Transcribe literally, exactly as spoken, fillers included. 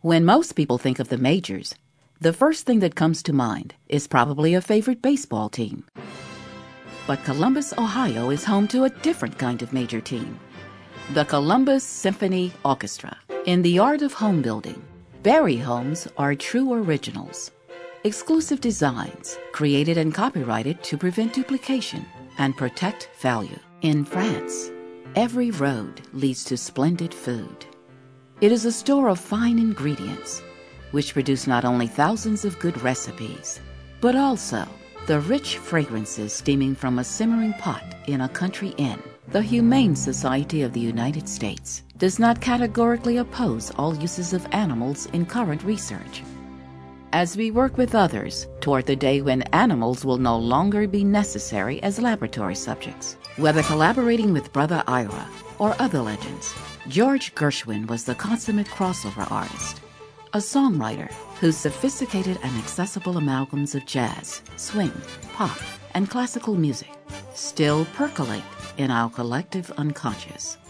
When most people think of the majors, the first thing that comes to mind is probably a favorite baseball team. But Columbus, Ohio is home to a different kind of major team, the Columbus Symphony Orchestra. In the art of home building, Barry homes are true originals. Exclusive designs, created and copyrighted to prevent duplication and protect value. In France, every road leads to splendid food. It is a store of fine ingredients, which produce not only thousands of good recipes, but also the rich fragrances steaming from a simmering pot in a country inn. The Humane Society of the United States does not categorically oppose all uses of animals in current research. As we work with others toward the day when animals will no longer be necessary as laboratory subjects, whether collaborating with Brother Ira or other legends, George Gershwin was the consummate crossover artist, a songwriter whose sophisticated and accessible amalgams of jazz, swing, pop, and classical music still percolate in our collective unconscious.